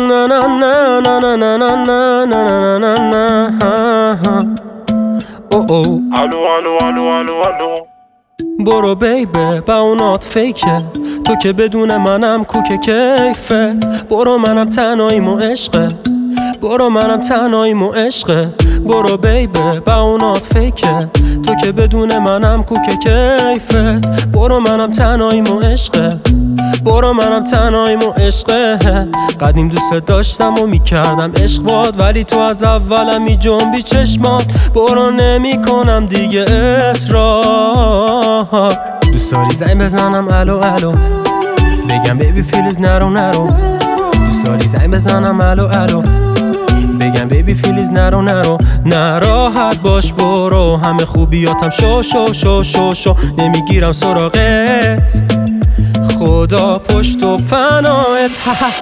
الو برو بیبه با اونات فیکه، تو که بدون منم کوک کیفت. برو منم تنهاییم و عشقه، برو منم تنهاییم و عشقه. برو بیبه با اونات فیکه، تو که بدون منم کوک کیفت. برو منم تنهاییم و عشقه، برو منم تنهاییم و عشقه. قدیم دوست داشتم و میکردم عشق باد، ولی تو از اولم می جنبی چشمات. برو نمی کنم دیگه اصرار. دوست داری زنگ بزنم الو الو، بگم بیبی پلیز نرو نرو. دوست داری زنگ بزنم الو الو، بگم بیبی پلیز نرو نرو. نراحت باش برو، همه خوبیاتم شو شو شو شو شو. نمیگیرم سراغت، خدا پشت و پناهت.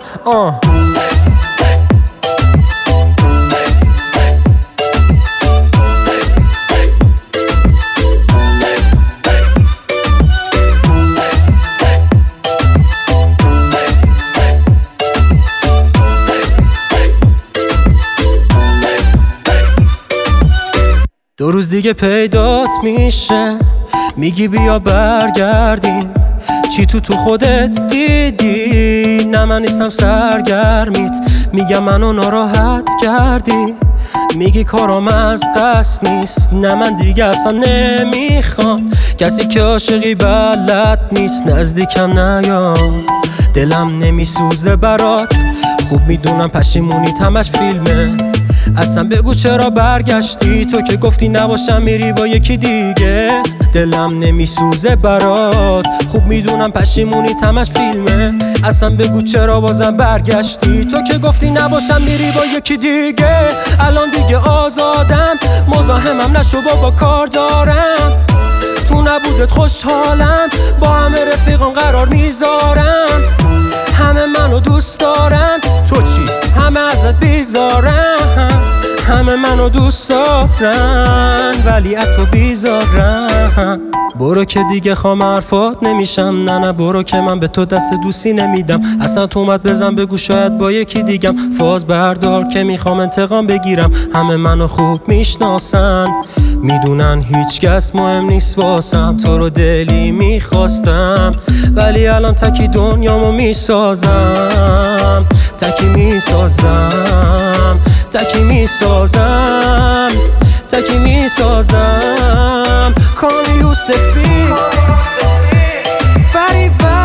دو روز دیگه پیدات میشه، میگی بیا برگردیم. چی تو خودت دیدی؟ نه من نیستم سرگرمیت، میگم منو ناراحت کردی. میگی کارام از قصد نیست، نه من دیگه اصلا نمیخوام کسی که عاشقی بلد نیست. نزدیکم نیا، دلم نمیسوزه برات. خوب میدونم پشیمونیت همش فیلمه، اصلا بگو چرا برگشتی؟ تو که گفتی نباشم میری با یکی دیگه. دلم نمیسوزه برات، خوب میدونم پشیمونیت همش فیلمه. اصلا بگو چرا بازم برگشتی؟ تو که گفتی نباشم میری با یکی دیگه. الان دیگه آزادم، مزاحمم نشو بابا کار دارم. تو نبودت خوشحالم، با همه رفیقان قرار میذارم. همه منو دوست دارن، تو چی؟ همه ازت بیزارن. همه منو دوست دارن ولی از تو بیزارن. برو که دیگه خام حرفات نمیشم. نه برو که من به تو دست دوستی نمیدم. اصلا تو اومد بزن بگو شاید با یکی دیگم. فاز بردار که میخوام انتقام بگیرم. همه منو خوب میشناسن، میدونن هیچ کس مهم نیست واسم. تو رو دلی میخواستم ولی الان تکی دنیامو میسازم. تکی میسازم، تکی میسازم، تکی میسازم. کامی یوسفی فریفر